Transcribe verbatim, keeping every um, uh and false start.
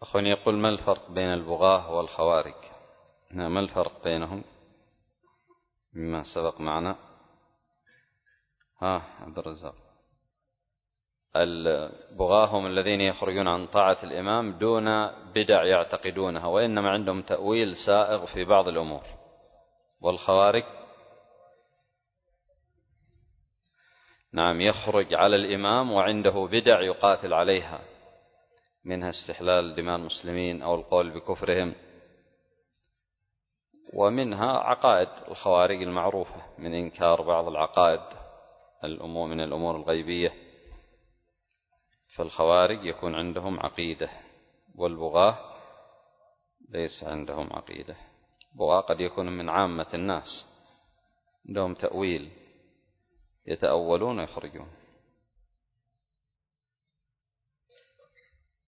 أخواني يقول ما الفرق بين البغاة والخوارج؟ ما الفرق بينهم مما سبق معنا؟ ها عبد الرزاق. البغاة هم الذين يخرجون عن طاعة الإمام دون بدع يعتقدونها، وإنما عندهم تأويل سائغ في بعض الأمور. والخوارج نعم يخرج على الإمام وعنده بدع يقاتل عليها، منها استحلال دماء المسلمين أو القول بكفرهم، ومنها عقائد الخوارج المعروفة من إنكار بعض العقائد الأمور من الأمور الغيبية. فالخوارج يكون عندهم عقيدة، والبغاة ليس عندهم عقيدة. البغاة قد يكون من عامة الناس، عندهم تأويل، يتأولون ويخرجون.